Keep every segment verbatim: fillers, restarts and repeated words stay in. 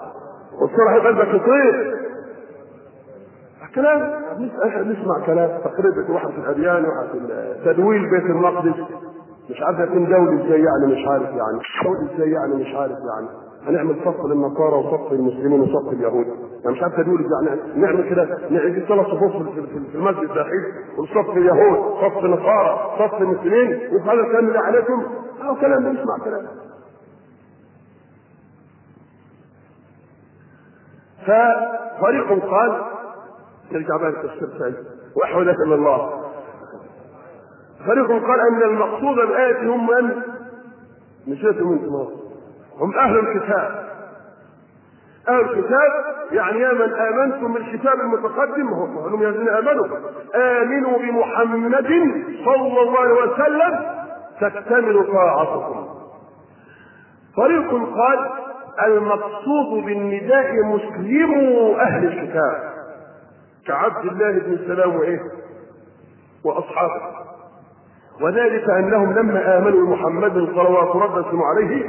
والصراحة قلبك يطير كلام، نسمع كلام تقريبا واحد في الأديان واحد في تدويل بيت المقدس، مش عارف يكون دولي ازاي يعني، مش عارف يعني دولي ازاي يعني، مش عارف يعني هنعمل صف للنصارى وصف للمسلمين وصف اليهود، يعني مش عارف تدويل ازاي يعني نعمل كده، نعمل ثلاث صفوف في المسجد داخل والصف اليهود صف نصارى صف مسلمين وهذا الكلام اللي عليكم او كلام نسمع كلام. ففريق قال نرجع بقى للتفسير ثاني وحول الى الله. فريق قال ان المقصود بالايه هم من نسيتم من هم اهل الكتاب. اهل الكتاب يعني يا من امنتم بالكتاب المتقدم، هم الذين امنوا امنوا بمحمد صلى الله عليه وسلم تكتمل طاعتكم. فريق قال المقصود بالنداء مسلمو اهل الكتاب كعبد الله بن سلام وايه واصحابه، وذلك انهم لما امنوا بمحمد صلوات ربنا وسلامه عليه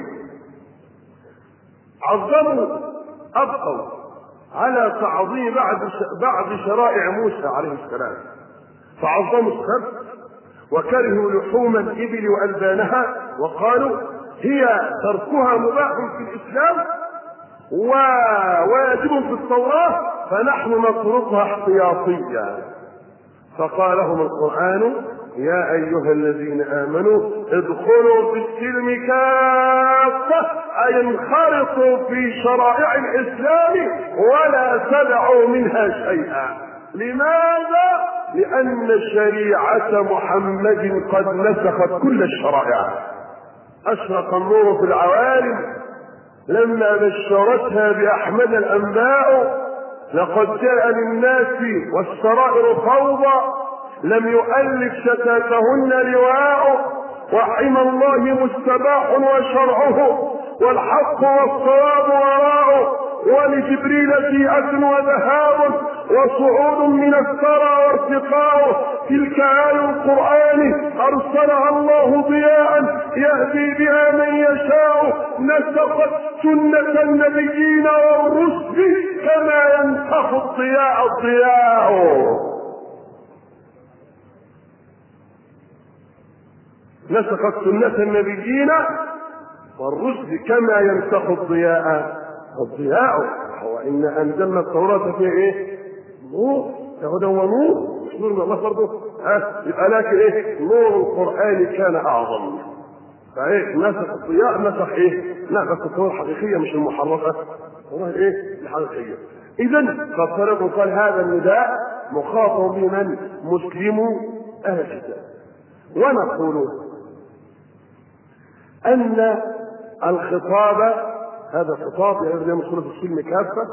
عظموا ابقوا على تعظيم بعض بعض شرائع موسى عليه السلام، فعظموا السبت وكرهوا لحوم الابل والبانها وقالوا هي تركها مباح في الاسلام وواجب في التوراه فنحن نتركها احتياطيا. فقال لهم القرآن يا أيها الذين آمنوا ادخلوا في السلم كافة أي انخرطوا في شرائع الإسلام ولا تدعوا منها شيئا. لماذا؟ لأن شريعة محمد قد نسخت كل الشرائع. أشرق النور في العوالم لما بشرتها بأحمد الأنباء لقد جاء للناس والسرائر فوضى لم يؤلف شتاتهن لواء وحمى الله مستباح وشرعه والحق والصواب وراءه ولجبريل جيئة وذهاب وصعود من الثرى وارتقاء. تلك آية القرآن أرسلها الله ضياء يهدي بها من يشاء نسخت سنة النبيين والرسل كما ينسخ الضياء الضياء. نسخت سنة النبيين والرسل كما ينسخ الضياء الضياء. وإن أنزلنا التوراة فيها إيه؟ نور هدى ونور، مش نور من الله برضه ها يبقى لكن إيه؟ نور القرآن كان أعظم. فإيه نسخ الضياء نسخ إيه؟ نسخ التوراة الحقيقية مش المحرفة، التوراة إيه؟ الحقيقية. إذا فالطريق قال هذا النداء مخاطب بمن؟ مسلمو أهل الكتاب. ونقول أن الخطاب هذا الخطاب يعني زي ما قلنا في السلم كافة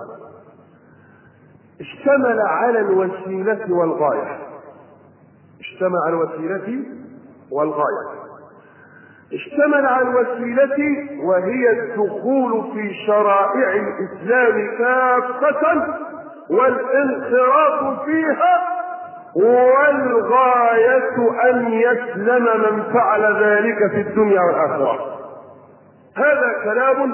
اشتمل على الوسيلة والغاية. اشتمل على الوسيلة والغاية. اشتمل على الوسيلة وهي الدخول في شرائع الإسلام كافة والانخراط فيها، والغاية أن يسلم من فعل ذلك في الدنيا والآخرة. هذا كلام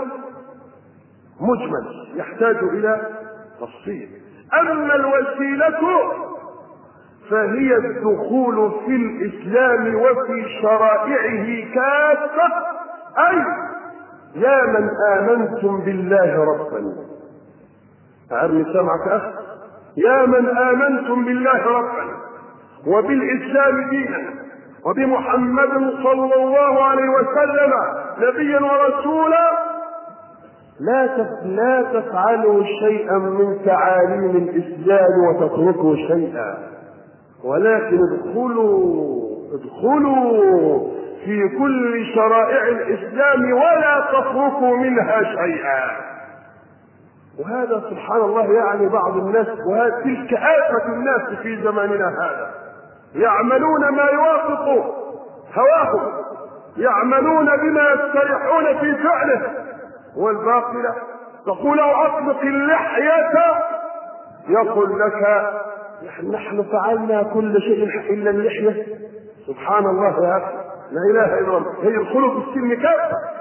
مجمل يحتاج إلى تفصيل. أما الوسيلة فهي الدخول في الإسلام وفي شرائعه كافة، أي يا من آمنتم بالله ربا. أعرني سمعك أخ، يا من آمنتم بالله ربا وبالإسلام دينا وبمحمد صلى الله عليه وسلم نبيا ورسولا لا لا تفعلوا شيئا من تعاليم الإسلام وتتركوا شيئا، ولكن ادخلوا ادخلوا في كل شرائع الإسلام ولا تتركوا منها شيئا. وهذا سبحان الله يعني بعض الناس، وهذه تلك آفة الناس في زماننا هذا، يعملون ما يوافق هواهم، يعملون بما يستريحون في فعله، والباطل تقول اطلق اللحية يقول لك نحن فعلنا كل شيء الا اللحية. سبحان الله يا اخي، لا اله الا الله. هي يدخلوا في السلم كافة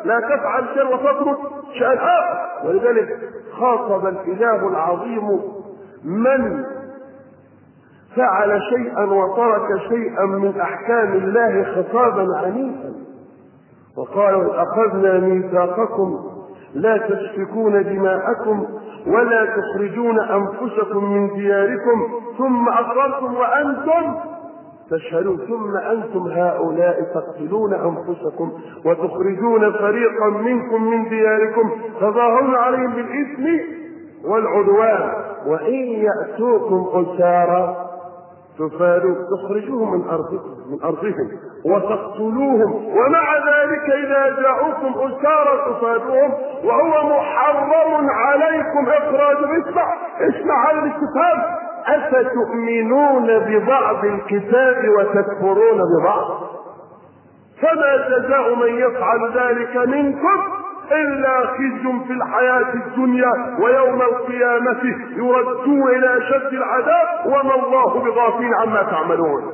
لا تفعل شيء وتترك شيئا آخر. ولذلك خاطب الإله العظيم من فعل شيئا وترك شيئا من أحكام الله خطابا عنيفا، وقال: أخذنا ميثاقكم لا تسفكون دماءكم ولا تخرجون أنفسكم من دياركم ثم أقررتم وأنتم تشهدون، ثم أنتم هؤلاء تقتلون أنفسكم وتخرجون فريقا منكم من دياركم تظاهرون عليهم بالإثم والعدوان وإن يأتوكم أسارى تفادوا تخرجوهم من أرضكم من أرضهم وتقتلوهم، ومع ذلك إذا جاءوكم أسارى تفادوهم وهو محرم عليكم إخراجهم. اسمع اسمع هذا الاستفهام: أفتؤمنون ببعض الكتاب وتكفرون ببعض؟ فما جزاء من يفعل ذلك منكم إلا خزي في الحياة الدنيا ويوم القيامة يردون إلى أشد العذاب وما الله بغافل عما تعملون.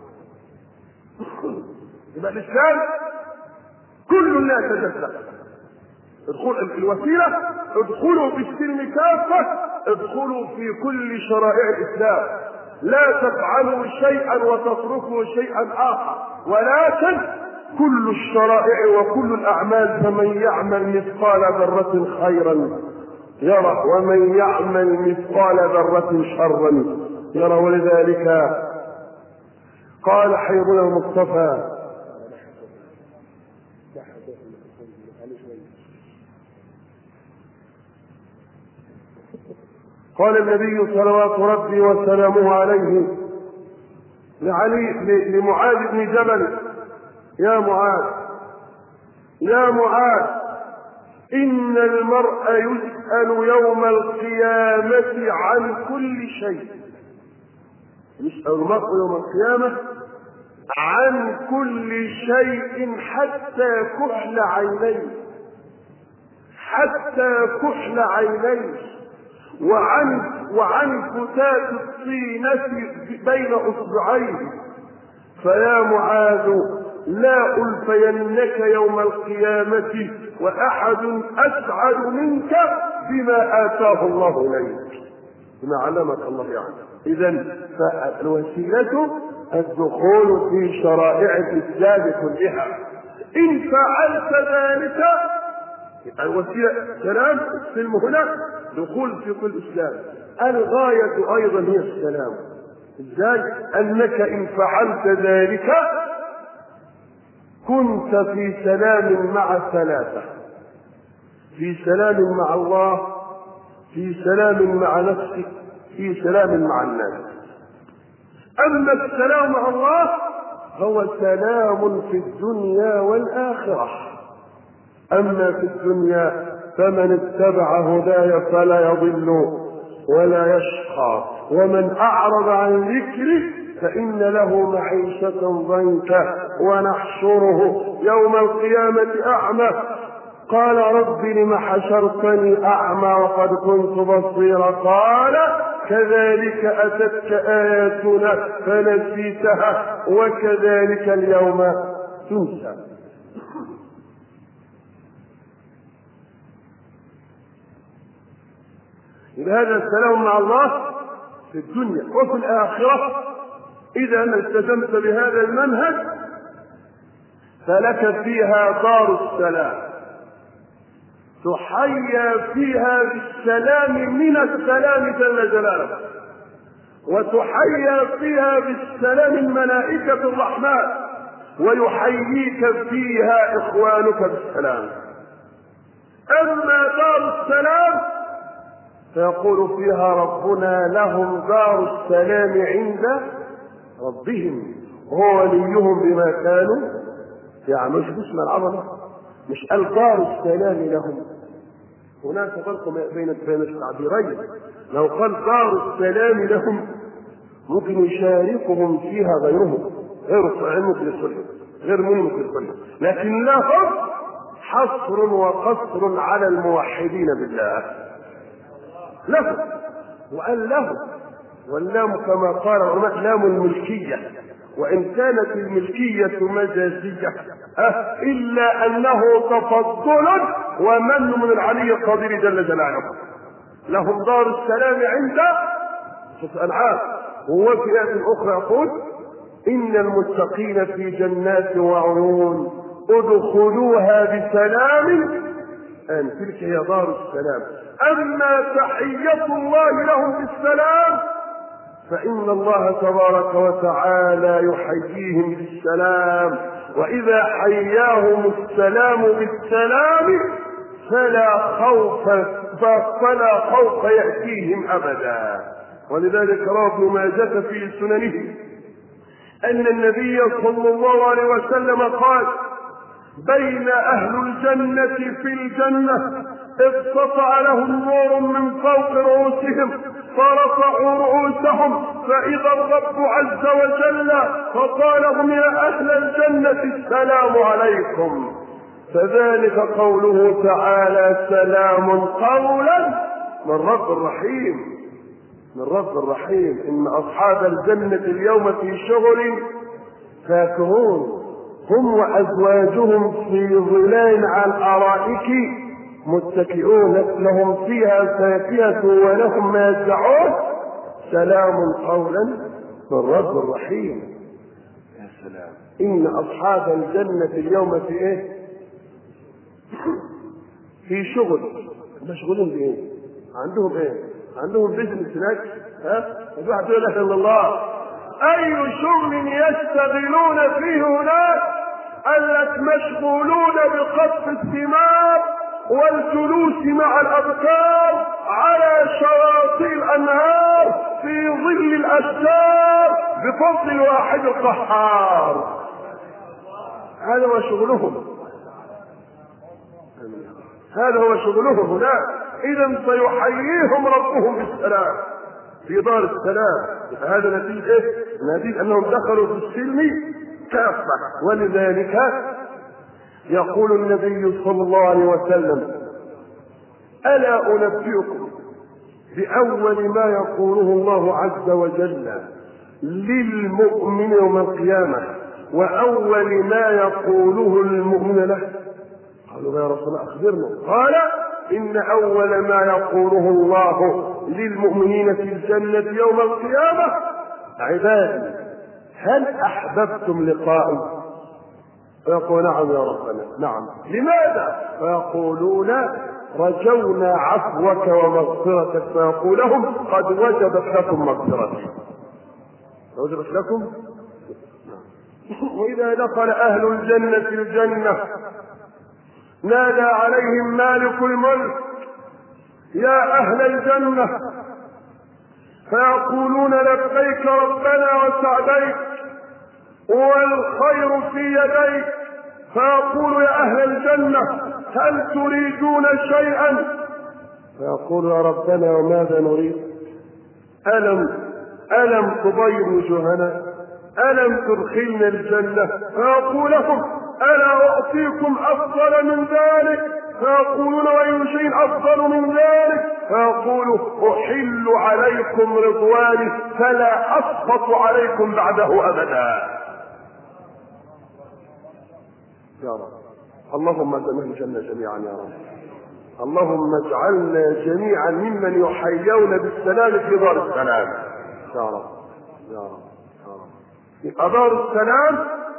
يبقى الإسلام كل الناس تجزأ. ادخلوا الوسيلة، ادخلوا في السلم كافة، ادخلوا في كل شرائع الإسلام، لا تفعلوا شيئا وتتركوا شيئا آخر، ولكن كل الشرائع وكل الأعمال فمن يعمل مثقال ذرة خيرا يرى ومن يعمل مثقال ذرة شرا يرى. ولذلك قال حبيبنا المصطفى قال النبي صلوات ربي وسلامه عليه لعلي لمعاذ بن جبل: يا معاذ يا معاذ إن المرء يسأل يوم القيامة عن كل شيء. يسأل المرء يوم القيامة عن كل شيء حتى كحل عينيه حتى كحل عينيه وعن وعن فتات الطينة بين أصبعيه. فيا معاذ لا ألفينك يوم القيامة وأحد أسعد منك بما آتاه الله إليك، بما علمك الله يعني. إذن فالوسيلة الدخول في شرائع الإسلام كلها. إن فعلت ذلك الوسيلة كلام السلم هنا دخول في كل إسلام. الغاية أيضا هي السلام. إزاي؟ أنك إن فعلت ذلك كنت في سلام مع ثلاثة: في سلام مع الله، في سلام مع نفسك، في سلام مع الناس. أما السلام مع الله هو سلام في الدنيا والآخرة. أما في الدنيا فمن اتبع هداي فلا يضل ولا يشقى ومن أعرض عن ذكري فإن له معيشة ضنكا ونحشره يوم القيامة أعمى قال رب لم حشرتني أعمى وقد كنت بصيرا قال كذلك أتتك آياتنا فنسيتها وكذلك اليوم تنسى. هذا السلام مع الله في الدنيا وفي الآخرة. إذا ما التزمت بهذا المنهج فلك فيها دار السلام، تحيا فيها بالسلام من السلام جل جلاله، وتحيا فيها بالسلام الملائكة الرحمن، ويحييك فيها إخوانك بالسلام. أما دار السلام فيقول فيها ربنا لهم دار السلام عند ربهم وهو وليهم بما كانوا يعملون. مش اسم العظمة، مش قال دار السلام لهم. هناك فرق بين بين التعبيرين. لو قال دار السلام لهم ممكن يشاركهم فيها غيرهم غير ممكن يصلهم غير ممكن يصلهم، لكن لهم حصر وقصر على الموحدين بالله. لهم وقال لهم، واللام كما قال العلماء لام الملكية وإن كانت الملكية مجازية أه إلا أنه تفضل ومن من العلي القدير جل جلاله. لهم دار السلام عند أنعام. وفي آية أخرى يقول إن المتقين في جنات وعيون ادخلوها بسلام أن تلك هي دار السلام. أما تحية الله لهم بالسلام فإن الله تبارك وتعالى يحييهم بالسلام، وإذا حياهم السلام بالسلام فلا خوف فلا خوف يأتيهم أبدا. ولذلك روى ابن ماجه في سننه أن النبي صلى الله عليه وسلم قال بين أهل الجنة في الجنة إذ سطع لهم نور من فوق رؤوسهم فرفعوا رؤوسهم فإذا الرب عز وجل فقال لهم يا أهل الجنة السلام عليكم. فذلك قوله تعالى سلام قولا من رب رحيم، من رب رحيم. إن أصحاب الجنة اليوم في شغل فاكهون هم وأزواجهم في ظلال على الأرائك متكئون لهم فيها فاكهة ولهم ما يدعون سلام قولا من رب رحيم. يا سلام. إن أصحاب الجنة اليوم في إيه؟ في شغل. مشغولين بإيه؟ عندهم إيه؟ عندهم بيزنس هناك. ها؟ الواحد يقول لا إله إلا الله. أي شغل يشتغلون فيه هناك؟ قالت مشغولون بقطف الثمار والجلوس مع الأبكار على شواطئ الأنهار في ظل الأشجار بفضل الواحد القهار. هذا هو شغلهم، هذا هو شغلهم هناك. إذا سيحييهم ربهم بالسلام في دار السلام. هذا نتيجة إيه؟ نتيجة أنهم دخلوا في السلم كافة. ولذلك يقول النبي صلى الله عليه وسلم ألا أنبئكم بأول ما يقوله الله عز وجل للمؤمن يوم القيامة وأول ما يقوله المؤمن له؟ قالوا يا رسول الله أخبرنا. قال إن أول ما يقوله الله للمؤمنين في الجنة يوم القيامة عبادي هل أحببتم لقائي؟ فيقول نعم يا ربنا نعم. لماذا؟ فيقولون رجونا عفوك ومغفرتك. فيقول لهم قد وجبت لكم مغفرتي. وجبت لكم. وإذا دخل أهل الجنة الجنة نادى عليهم مالك الملك يا أهل الجنة فيقولون لبيك ربنا وسعديك والخير في يديك. فيقول يا أهل الجنة هل تريدون شيئا؟ فيقول يا ربنا وماذا نريد؟ ألم ألم تبيض وجوهنا؟ ألم تدخلنا الجنة؟ فيقول لهم ألا أعطيكم أفضل من ذلك؟ فيقولون وأي شيء أفضل من ذلك؟ فيقول أحل عليكم رضواني فلا أسخط عليكم بعده أبدا. يا رب اللهم اجعلنا الجنة جميعا يا رب. اللهم اجعلنا جميعا ممن يحيون بالسلام في دار السلام يا رب يا رب يا رب. يبقى دار السلام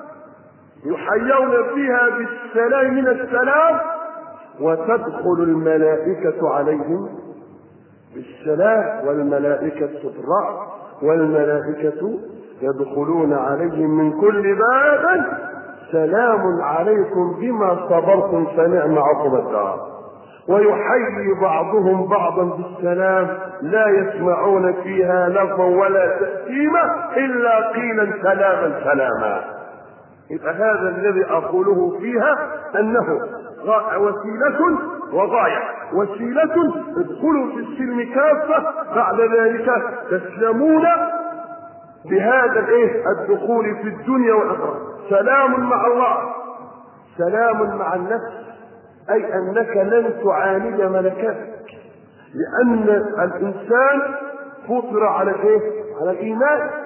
يحيون فيها بالسلام من السلام وتدخل الملائكة عليهم بالسلام والملائكة تطرع والملائكة يدخلون عليهم من كل باب سلام عليكم بما صبرتم فنعم عقبى الدار. ويحيي بعضهم بعضا بالسلام لا يسمعون فيها لغوا ولا تأثيما إلا قيلا سلاما سلاما. يبقى هذا الذي أقوله فيها أنه وسيلة وغاية. وسيلة ادخلوا في السلم كافة بعد ذلك تسلمون بهذا الايه الدخول في الدنيا والآخرة. سلام مع الله سلام مع النفس أي أنك لن تعاند ملكاتك لأن الإنسان فطر على ايه؟ على الإيمان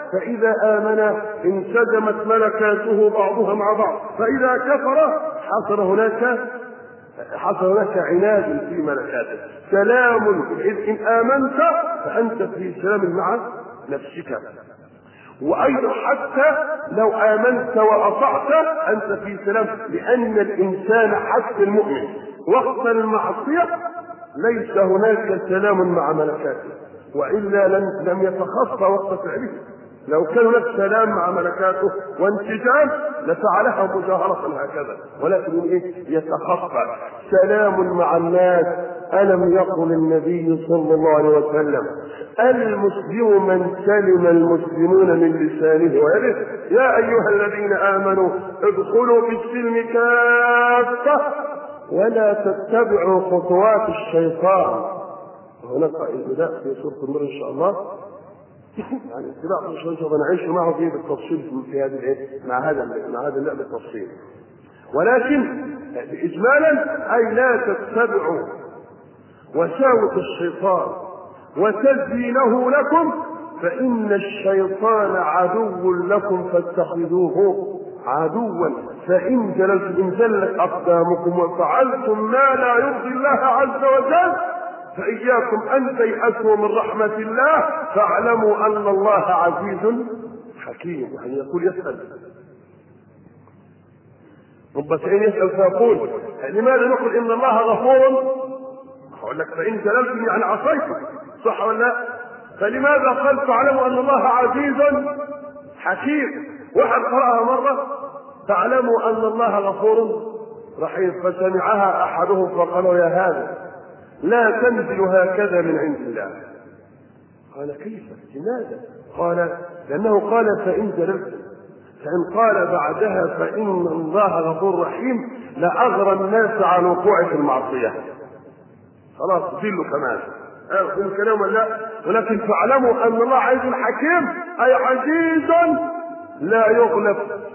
فإذا آمن انسجمت ملكاته بعضها مع بعض، فإذا كفر حصل هناك حصل هناك عناد في ملكاته. سلام إذ إن آمنت فأنت في سلام مع نفسك، وأيضا حتى لو آمنت وأطعت أنت في سلام، لأن الإنسان حتى المؤمن وقت المعصية ليس هناك سلام مع ملكاته، وإلا لم لم يتخطى وقت فعله. لو كان هناك سلام مع ملكاته وانسجام لفعلها مجاهرة هكذا، ولكن ايه؟ يتخطى. سلام مع الناس. ألم يقل النبي صلى الله عليه وسلم: المسلم من سلم المسلمون من لسانه ويده. يا أيها الذين آمنوا ادخلوا في السلم كافة ولا تتبعوا خطوات الشيطان. هناك البداء في سورة النور إن شاء الله، يعني اتباع الشيطان سوف نعيش معه فيه بالتفصيل في هذا الايه مع هذا مع هذا اللعب بالتفصيل، ولكن إجمالا أي لا تتبعوا وساوس الشيطان وتزيينه لكم، فإن الشيطان عدو لكم فاتخذوه عدوا، فإن جللت إن زلت أقدامكم وفعلتم ما لا يرضي الله عز وجل فإياكم أن تيأسوا من رحمة الله، فاعلموا أن الله عزيز حكيم. يعني يقول يسأل رب سائل يسأل فيقول: لماذا نقول إن الله غفور؟ أقول لك: فإن جللتم يعني عصيتم، صح ولا لا؟ فلماذا قال فاعلموا أن الله عزيز حكيم؟ واحد قرأها مرة: فاعلموا أن الله غفور رحيم، فسمعها أحدهم فقال: يا هذا لا تنزل هكذا من عند الله. قال: كيف؟ لماذا؟ قال: لأنه قال فإن جللتم، فإن قال بعدها فإن الله غفور رحيم لأغرى الناس على الوقوع في المعصية. خلاص ذلوا كمان أخذ الكلام ولا؟ ولكن فاعلموا أن الله عزيز حكيم، أي عزيز لا يغلب،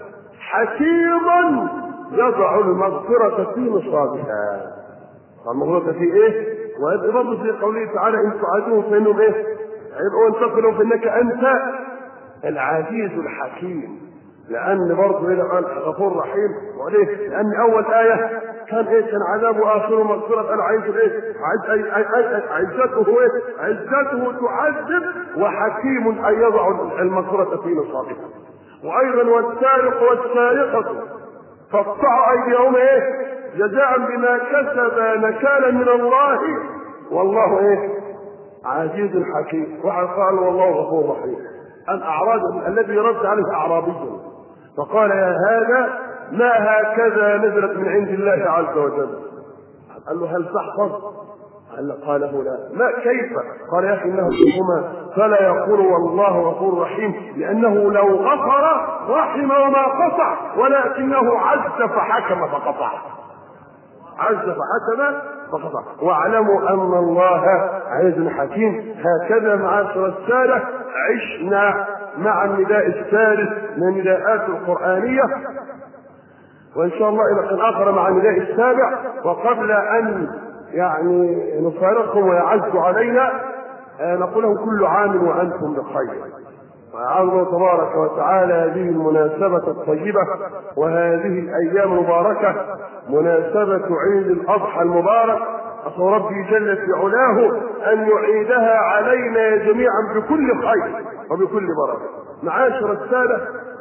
حكيم يضع المغفرة في نصابها. المغفرة في إيه؟ ويضرب في قوله تعالى: إن تعادوه فإنهم إيه؟ يبقوا انتقلوا فإنك أنت العزيز الحكيم. لأن برضه إلى قال غفور رحيم، وليه؟ لأن أول آية كان إيه؟ كان عذابه آخره مغفرة، العزيز إيه؟ عزته إيه؟ عزته تعذب، وحكيم أن يضع المغفرة في نصابها. وأيضا والسارق والسارقة فاقطعوا أيديهم إيه؟ جزاء بما كسبا نكالا من الله والله إيه؟ عزيز حكيم. وقال والله غفور رحيم. الأعراب الذي رد عليه أعرابي فقال: يا هذا ما هكذا نزلت من عند الله عز وجل. قال له: هل تحفظ؟ قال له: لا. ما كيف؟ قال: يا أخي إنه فيهما فلا يقول والله غفور رحيم، لأنه لو غفر رحم وما قطع، ولكنه عز فحكم فقطع، عز فحكم فقطع. واعلموا أن الله عزيز حكيم. هكذا معاشر السادة عشنا مع النداء الثالث من النداءات القرآنية، وإن شاء الله إلى قل آخر مع النداء السابع. وقبل أن يعني نفارقكم ويعز علينا نقول لهم: كل عام وأنتم بخير. وأعوذ تبارك وتعالى هذه المناسبة الطيبة وهذه الأيام المباركة، مناسبة عيد الأضحى المبارك، أسأل ربي جل في علاه أن يعيدها علينا جميعا بكل خير وبكل بركة. معاشر السادة،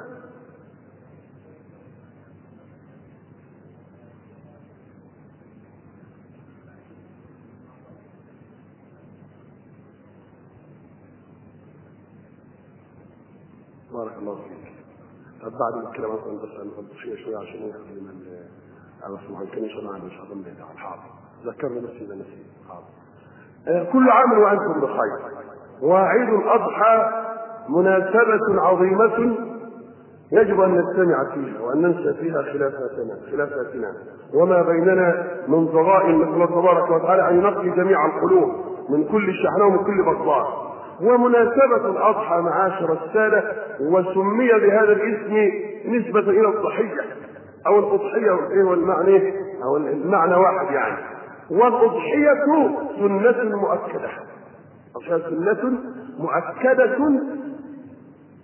بارك الله فيك. بعد الكلام أصلا بس أنا أقول شيء شوية عشان يخلي من على صباح الكنيسة معنا مش هضم لي على الحاضر. ذكرني بس إذا نسيت. حاضر. كل عام وأنتم بخير. وعيد الأضحى مناسبة عظيمة يجب أن نجتمع فيها وأن ننسى فيها خلافاتنا خلافاتنا وما بيننا من ضغائن، نسأل الله تبارك وتعالى أن ينقي جميع القلوب من كل شحنة ومن كل بغضاء. ومناسبة الأضحى معاشر السادة وسمي بهذا الاسم نسبة إلى الضحية أو الأضحية، والمعنى أو المعنى واحد يعني. والأضحية سنة مؤكدة، سنة مؤكدة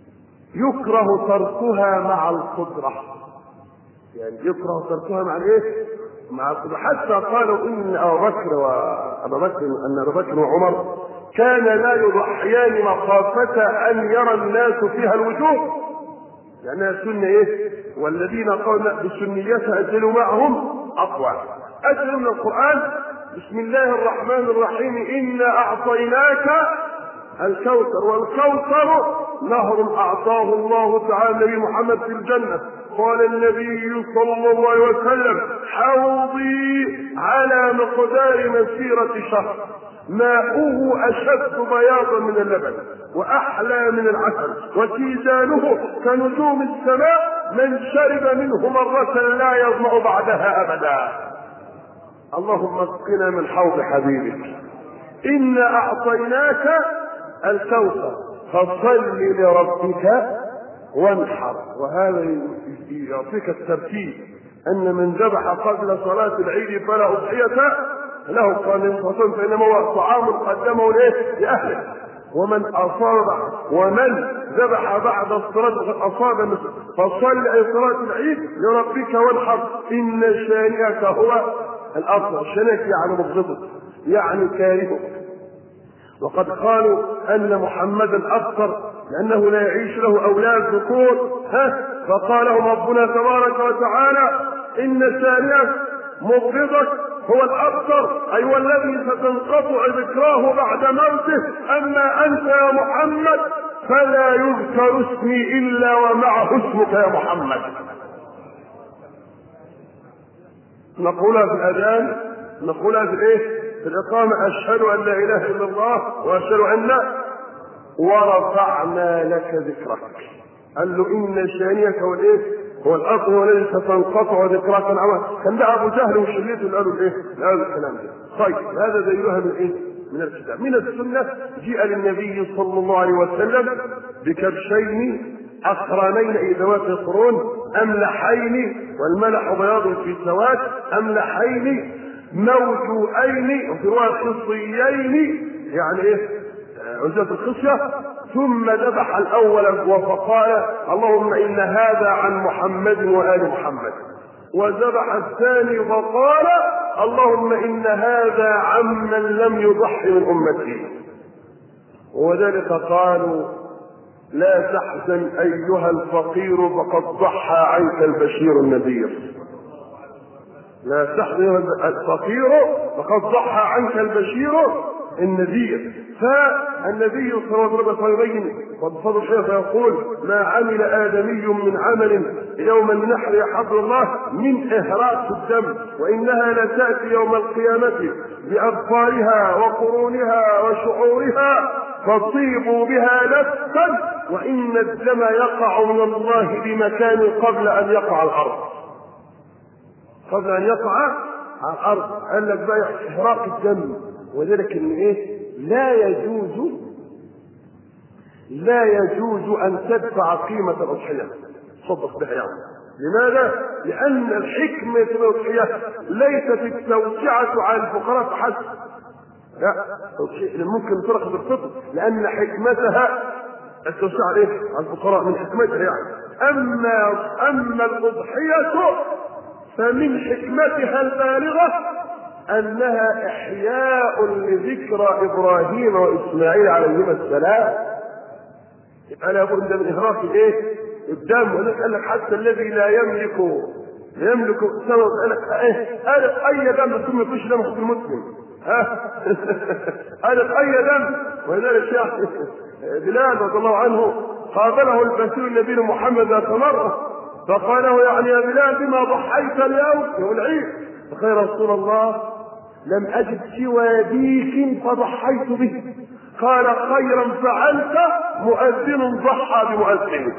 يكره تركها مع القدرة، يعني يكره تركها مع الايه؟ مع القدرة. حتى قالوا ان ابا بكر وابا بكر ان ابا بكر وعمر كان لا يضحيان مخافة ان يرى الناس فيها الوجوه، لانها سنة ايه؟ والذين قالوا بسنيتها اجلوا معهم اقوى. اجل من القرآن بسم الله الرحمن الرحيم انا اعطيناك الكوثر، والكوثر نهر اعطاه الله تعالى النبي محمد في الجنة. قال النبي صلى الله عليه وسلم حوضي على مقدار مسيرة شهر، ماؤه اشد بياضا من اللبن واحلى من العسل وكيزانه كنجوم السماء، من شرب منه مرة لا يظمأ بعدها ابدا. اللهم اسقنا من حوض حبيبك. انا اعطيناك الكوثر فصل لربك وانحر. وهذا يعطيك الترتيب ان من ذبح قبل صلاة العيد فلا اضحية له، قال النبي صلى الله عليه وسلم فانما هو طعام قدمه لاهله، ومن اصاب ومن ذبح بعد الصلاة فقد اصاب مثله، فصل صلاة العيد لربك وانحر ان شانئك هو الابتر. شانئك يعني مبغضك يعني كارهك. وقد قالوا ان محمدا ابتر لانه لا يعيش له اولاد ذكور، ها فقال لهم ربنا تبارك وتعالى ان شانئك مبغضك هو الابتر، اي والذي ستنقطع ذكراه بعد موته. اما انت يا محمد فلا يذكر اسمي الا ومعه اسمك يا محمد. نقولها في الاذان، نقولها في الايه؟ في الاقامه اشهد ان لا اله الا الله واشهد ان ورفعنا لك ذكرك. قال له ان شانئك هو الايه؟ هو الأصل والذي ستنقطع ذكرك العمل. كان ده ابو جهل وشلته اللي قالوا الايه؟ هذا الكلام ده. طيب هذا دليلها من ايه؟ من الكتاب. من السنه جاء للنبي صلى الله عليه وسلم بكبشين اقرانين اي ذوات قرون املحين، والملح بياض في سواد، املحين موجوئين وفي روايه خصيين يعني ايه؟ عزة الخصية. ثم ذبح الاول فقال اللهم ان هذا عن محمد وآل محمد، وذبح الثاني فقال اللهم ان هذا عمن لم يضحي من امتي. وذلك قالوا لا تحزن ايها الفقير فقد ضحى عنك البشير النذير. لا تحزن ايها الفقير فقد ضحى عنك البشير النذير. فالنبي صلى الله عليه وسلم يبين وبفضل الشيخ يقول ما عمل آدمي من عمل يوم النحر يحب الله من إهراق الدم، وإنها لتأتي يوم القيامة بأبصارها وقرونها وشعورها فطيبوا بها نفسا، وإن الدم يقع من الله بمكان قبل أن يقع الأرض، قبل أن يقع على الأرض. قال لك بقى إهراق الدم. وذلك ان ايه؟ لا يجوز لا يجوز ان تدفع قيمة الأضحية صدق بها يعني. لماذا؟ لأن الحكمة في الأضحية ليست التوسعة على الفقراء فحسب، لا ممكن ترخص بالفطر لأن حكمتها التوسعة على الفقراء من حكمتها يعني. أما أما الأضحية فمن حكمتها البالغة أنها إحياء لذكرى إبراهيم وإسماعيل عليهما السلام. يبقى لا بد من إهراق الإيه؟ الدم. ولذلك قال لك حتى الذي لا يملك لا يملك سبب قال لك إيه؟ قال أي دم ثم يخش دم أخت المسلم. ها؟ قال أي دم. ولذلك الشيخ بلال رضي الله عنه قابله البشير النبي محمد ذات مرة فقال له يعني يا بلال بما ضحيت اليوم يوم العيد؟ فقال رسول الله لم أجد سوى ديك فضحيت به. قال خيرا فعلت مؤذن ضحى بمؤذن.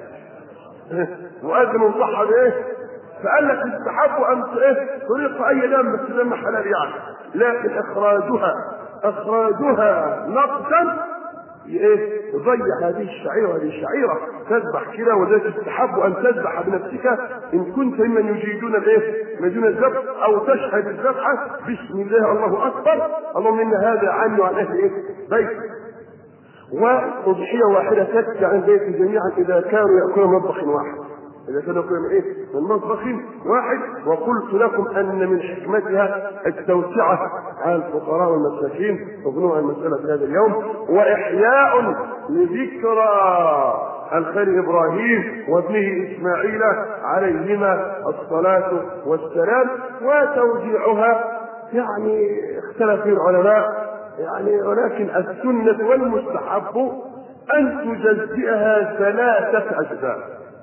مؤذن ضحى بايه؟ فقال لك استحب ان ايه؟ طريق اي دم بس دم حلال يعني، لكن اخراجها اخراجها نقدا ايه؟ يضيع هذه الشعيره هذه الشعيره تذبح كده. وذلك تستحب ان تذبح بنفسك ان كنت ممن يجيدون الايه؟ يجيدون الذبح او تشهد الذبحه بسم الله الله اكبر اللهم ان هذا عني وعن اهل ايه؟ بيت. وأضحية واحدة تكفي عن بيت جميعا إذا كانوا يأكلون مطبخ واحد، إذا كانوا يأكلون إيه؟ من مطبخ واحد. وقلت لكم أن من حكمتها التوسعة على الفقراء والمساكين، وبنوع المسألة في هذا اليوم، وإحياء لذكرى الخليل إبراهيم وابنه إسماعيل عليهما الصلاة والسلام، وتوزيعها يعني اختلف فيه العلماء يعني، ولكن السنة والمستحب أن تجزئها ثلاثة أجزاء: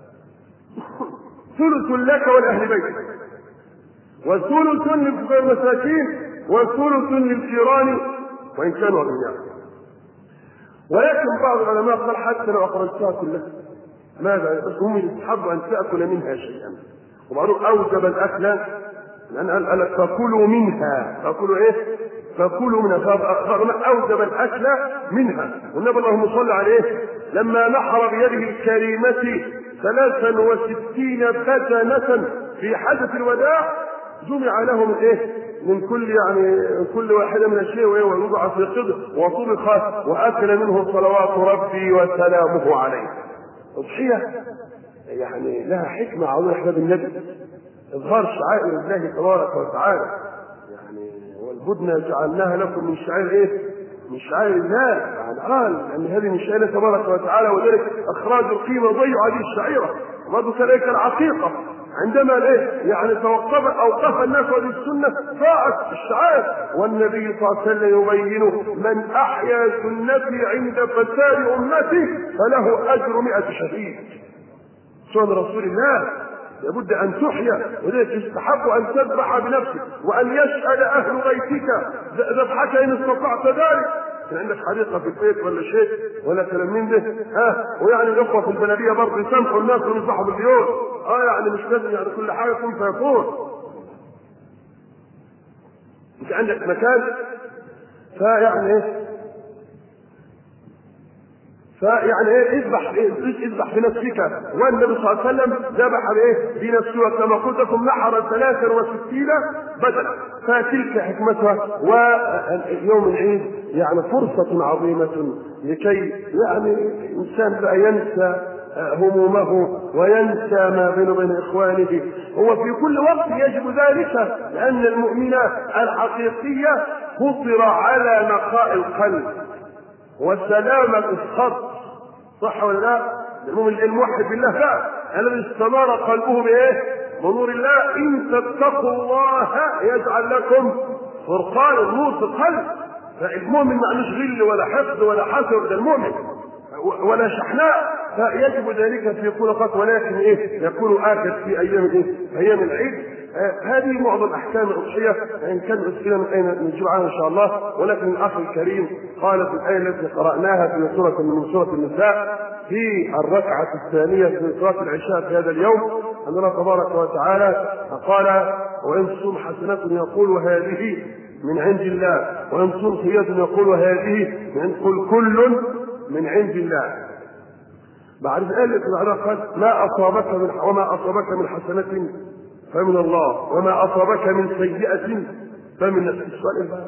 ثلث لك ولأهل بيتك، وثلث للفقراء المساكين، وثلث للجيران وإن كانوا أغنياء. ولكن بعض العلماء قال حتى لو أخرجتها كلها ماذا؟ بس هم يستحب أن تأكل منها شيئا، وبعضهم أوجب الأكل لأن قال فكلوا منها، فكلوا إيه؟ فكلوا منها، فالعلماء أوجب الأكل منها. والنبي اللهم صل عليه لما نحر بيده الكريمة ثلاثا وستين بدنة في حجة الوداع جمع له من إيه؟ من كل يعني من كل واحدة من الشيء ويوضع في قدر وطبخ وأكل منه صلوات ربي وسلامه عليه. أضحية يعني لها حكمة عظيمة أحباب النبي، إظهار شعائر الله تبارك وتعالى. يعني والبدنة جعلناها لكم من شعائر إيه؟ من شعائر الله. يعني قال أن هذه من شعائر تبارك وتعالى، وذلك إخراج القيمة ضيع هذه الشعيرة، وذلك كذلك العقيقة عندما الايه يعني توقف اوقف الناس هذه السنه فاءت الشعائر، والنبي صلى الله عليه وسلم يبين من احيا سنتي عند فساد امتي فله اجر مئة شهيد. سنة رسول الله لابد ان تحيا، ولذلك يستحب ان تذبح بنفسك وان يشهد اهل بيتك ذبحك ان استطعت ذلك. كان عندك حريقه في البيت ولا شيء ولا كلام من ده، ها ويعني الاخوه في البلديه برضه يسامحوا الناس ويذبحوا بالبيوت، اه يعني مش لازم يعني كل حاجه يكون فيكون. انت عندك مكان فيعني ايه فيعني ايه اذبح ايه اذبح بنفسك، والنبي صلى الله عليه وسلم ذبح بايه بنفسه، وكما قلت لكم نحر ثلاثا وستين بدنة، فتلك حكمتها. ويوم العيد يعني فرصة عظيمة لكي يعني الانسان بقى ينسى همومه وينسى ما بينه وبين اخوانه، هو في كل وقت يجب ذلك، لان المؤمن الحقيقية فطر على نقاء القلب وسلامة الخط، صح ولا لا؟ المؤمن الموحد بالله فعلا الذي استنار قلبه بايه؟ بنور الله. ان تتقوا الله يجعل لكم فرقانا نور في القلب. فالمؤمن ما عندوش غل ولا حقد ولا حسد، ده المؤمن ولا شحناء، فيجب ذلك في كل وقت، ولكن ايه يكون آكد في ايام ايه؟ ايام العيد. آه هذه معظم احكام الاضحيه، ان كان اسئله من اين نجيب عنها ان شاء الله. ولكن الاخ الكريم قال في الايه التي قراناها في سوره من سوره النساء في الركعه الثانيه في صلاه العشاء في هذا اليوم ان الله تبارك وتعالى قال: وان تصوم حسنه يقول هذه من عند الله، وان تصوم سيئه يقول هذه من قل كل من عند الله. بعد ذلك قال: ما اصابك من وما اصابك من حسنه فمن الله، وما اصابك من سيئه فمن نفسك. السؤال بقى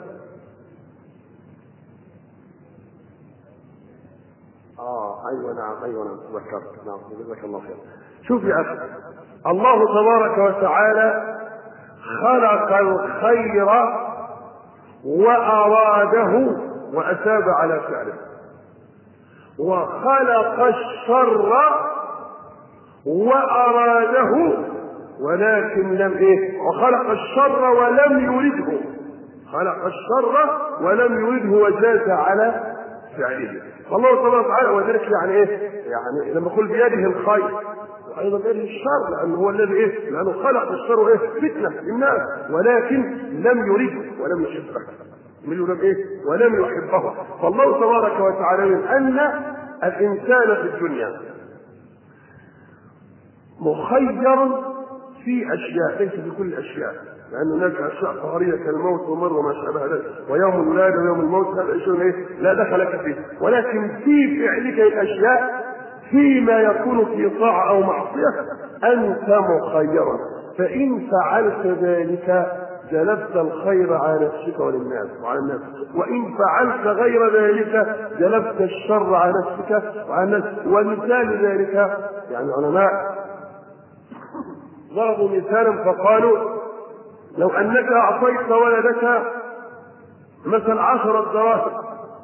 اه ايوه نعم ايوه نعم تذكرت، نعم جزاك الله خير. شوف يا اخي، الله تبارك وتعالى خلق الخير واراده واثاب على فعله، وخلق الشر واراده ولكن لم ايه وخلق الشر ولم يرده، خلق الشر ولم يرده وجاز على فعله. فالله تبارك وتعالى وذلك يعني ايه يعني لما يقول بيده الخير وايضا بيده الشر، لانه هو الذي ايه لانه خلق الشر ايه فتنه للناس، ولكن لم يرده ولم يحبه من لم ايه ولم يحبه. فالله تبارك وتعالى من ان الانسان في الدنيا مخير في اشياء ليس في كل الاشياء، لان هناك اشياء قهريه كالموت والمرض وما شابه ذلك، ويوم الولاده ويوم الموت هذا شيء ايه لا دخل لك فيه. ولكن في فعلك الاشياء فيما يكون في طاعه او معصيه انت مخير، فان فعلت ذلك جلبت الخير على نفسك وللناس وعلى الناس، وإن فعلت غير ذلك جلبت الشر على نفسك وعلى الناس. ومثال ذلك يعني العلماء ضربوا مثالا فقالوا لو أنك أعطيت ولدك مثل عشرة دراهم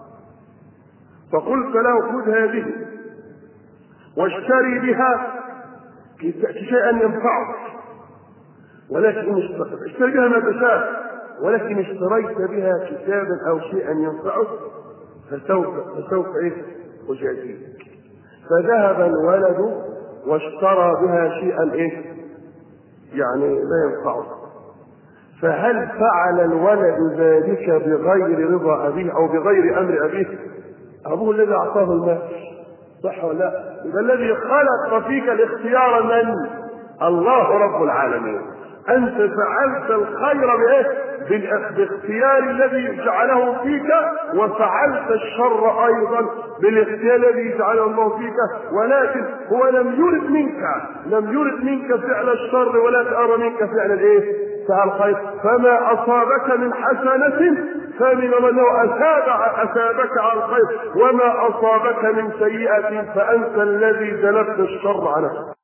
فقلت له خذ هذه واشتري بها شيئا ينفعك، ولكن اشتري بها ما تشاء، ولكن اشتريت بها كتابا او شيئا ينفعك فسوف فسوف ايه اجازيك. فذهب الولد واشترى بها شيئا ايه يعني لا ينفعه. فهل فعل الولد ذلك بغير رضا ابيه او بغير امر ابيه؟ ابوه الذي اعطاه المال، صح ولا لا؟ يبقى الذي خلق فيك الاختيار من؟ الله رب العالمين. انت فعلت الخير بايه؟ بالاختيار الذي جعله فيك، وفعلت الشر ايضا بالاختيار الذي جعله الله فيك، ولكن هو لم يرد منك لم يرد منك فعل الشر ولكن ارى منك فعل الايه؟ فعل الخير. فما اصابك من حسنه فمن انه اثاب اثابك على الخير، وما اصابك من سيئه فانت الذي جلبت الشر على نفسك.